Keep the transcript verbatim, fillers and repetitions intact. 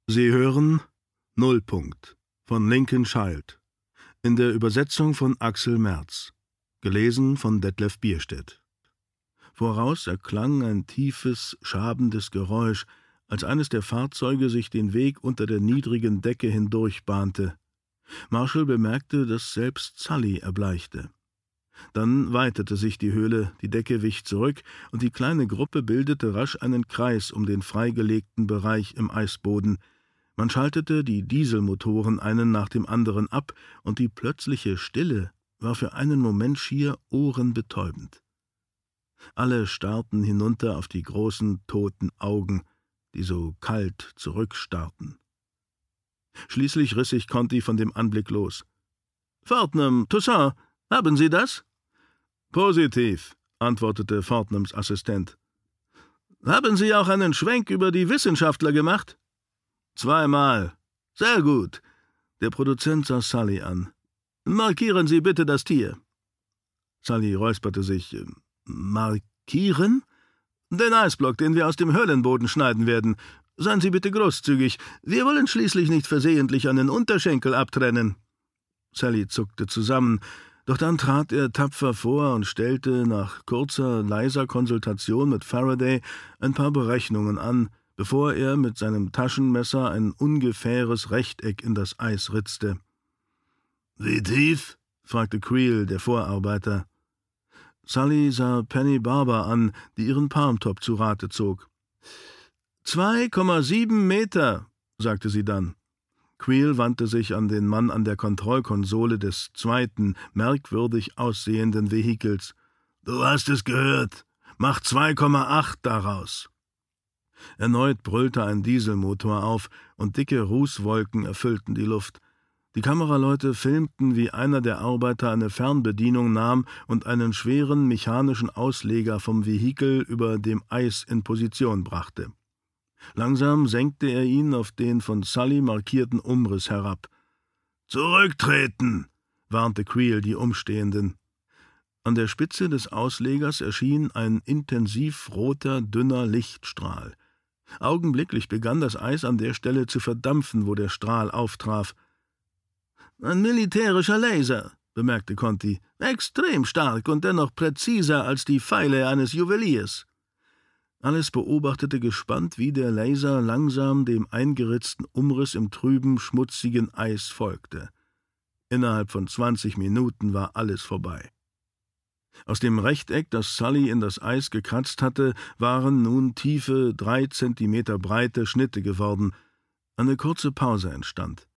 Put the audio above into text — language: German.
Sie hören Nullpunkt von Lincoln Child in der Übersetzung von Axel Merz, gelesen von Detlef Bierstedt. Voraus erklang ein tiefes, schabendes Geräusch, als eines der Fahrzeuge sich den Weg unter der niedrigen Decke hindurch bahnte. Marshall bemerkte, dass selbst Sully erbleichte. Dann weitete sich die Höhle, die Decke wich zurück, und die kleine Gruppe bildete rasch einen Kreis um den freigelegten Bereich im Eisboden. Man schaltete die Dieselmotoren einen nach dem anderen ab, und die plötzliche Stille war für einen Moment schier ohrenbetäubend. Alle starrten hinunter auf die großen, toten Augen, die so kalt zurückstarrten. Schließlich riss sich Conti von dem Anblick los. »Fortnum, Toussaint, haben Sie das?« »Positiv«, antwortete Fortnums Assistent. »Haben Sie auch einen Schwenk über die Wissenschaftler gemacht?« »Zweimal. Sehr gut.« Der Produzent sah Sully an. »Markieren Sie bitte das Tier.« Sully räusperte sich. »Markieren?« »Den Eisblock, den wir aus dem Höhlenboden schneiden werden. Seien Sie bitte großzügig. Wir wollen schließlich nicht versehentlich einen Unterschenkel abtrennen.« Sully zuckte zusammen, doch dann trat er tapfer vor und stellte nach kurzer, leiser Konsultation mit Faraday ein paar Berechnungen an, bevor er mit seinem Taschenmesser ein ungefähres Rechteck in das Eis ritzte. »Wie tief?« fragte Creel, der Vorarbeiter. Sully sah Penny Barber an, die ihren Palmtop zu Rate zog. »Zwei Komma sieben Meter«, sagte sie dann. Creel wandte sich an den Mann an der Kontrollkonsole des zweiten, merkwürdig aussehenden Vehikels. »Du hast es gehört. Mach zwei Komma acht daraus.« Erneut brüllte ein Dieselmotor auf, und dicke Rußwolken erfüllten die Luft. Die Kameraleute filmten, wie einer der Arbeiter eine Fernbedienung nahm und einen schweren mechanischen Ausleger vom Vehikel über dem Eis in Position brachte. Langsam senkte er ihn auf den von Sully markierten Umriss herab. »Zurücktreten«, warnte Creel die Umstehenden. An der Spitze des Auslegers erschien ein intensiv roter, dünner Lichtstrahl. Augenblicklich begann das Eis an der Stelle zu verdampfen, wo der Strahl auftraf. »Ein militärischer Laser«, bemerkte Conti. »Extrem stark und dennoch präziser als die Pfeile eines Juweliers.« Alles beobachtete gespannt, wie der Laser langsam dem eingeritzten Umriss im trüben, schmutzigen Eis folgte. Innerhalb von zwanzig Minuten war alles vorbei. Aus dem Rechteck, das Sully in das Eis gekratzt hatte, waren nun tiefe, drei Zentimeter breite Schnitte geworden. Eine kurze Pause entstand.